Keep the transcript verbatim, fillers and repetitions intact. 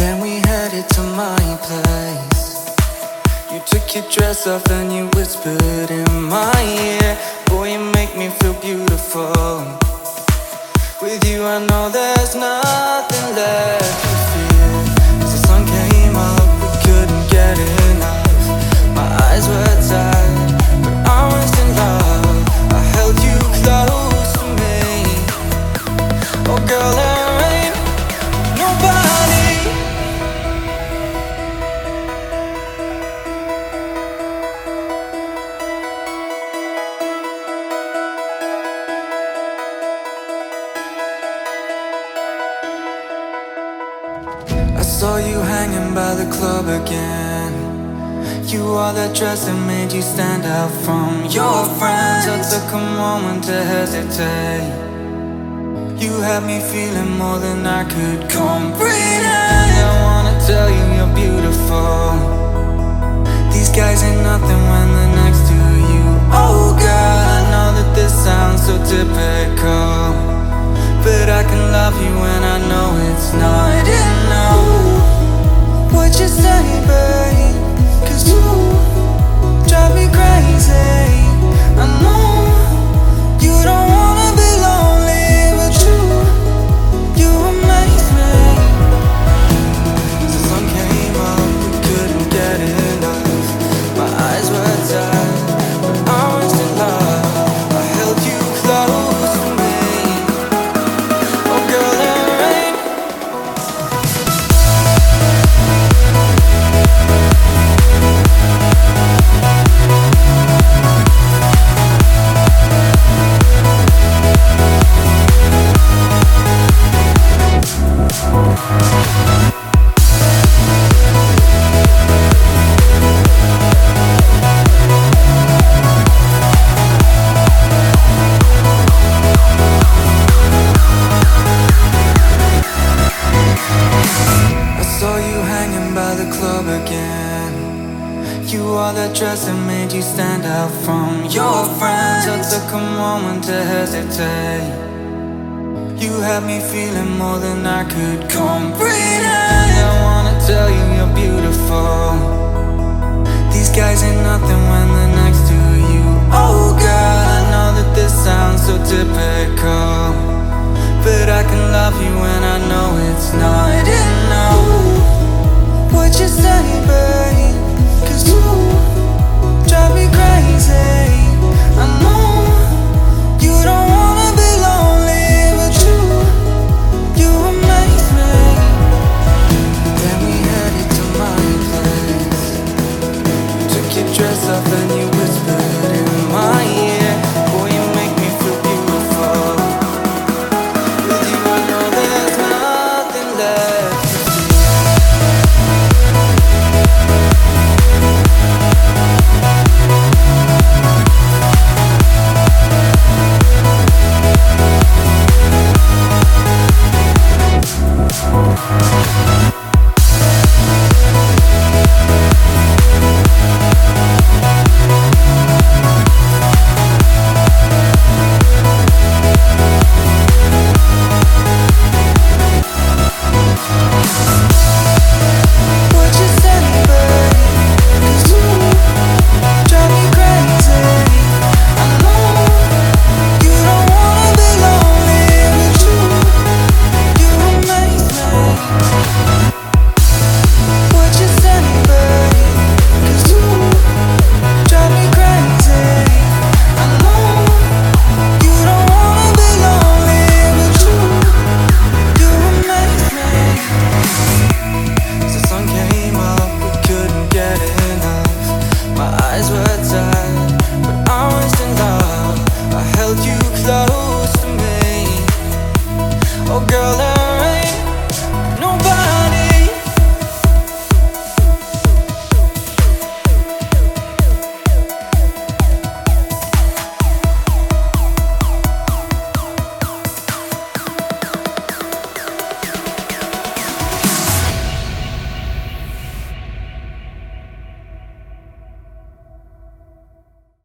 Then we headed to my place. You took your dress off and you whispered in my ear, boy, you make me feel beautiful. With you I know there's nothing left to fear. As the sun came up, we couldn't get enough. My eyes were tired, but I was in love. I held you close to me. Oh girl, there ain't nobody. I saw you hanging by the club again. You wore that dress that made you stand out from your friends. I took a moment to hesitate. You had me feeling more than I could comprehend. I wanna tell you you're beautiful. These guys ain't nothing when they're next to you. Oh girl, I know that this sounds so typical, but I can love you when I know it's not enough. What you say, babe? Cause you drive me crazy. I know you don't wanna be lonely, but you, you amaze me. The sun came up, we couldn't get enough. My eyes were tired, but I was in love. I held you close to me. Oh girl, there ain't. I saw you hanging by the club again. You wore that dress that made you stand out from your friends. I took a moment to hesitate. You had me feeling more than I could comprehend. I wanna tell you you're beautiful. These guys ain't nothing when they're next to you. Oh girl, I know that this sounds so typical, but I can love you when I know it's not enough. What you say, babe? Cause you drive me crazy. I know you don't wanna be lonely, but you, you amaze me. Then we headed to my place. You took your dress off and you whispered in my ear, boy, you make me feel beautiful. With you I know there's nothing left to fear.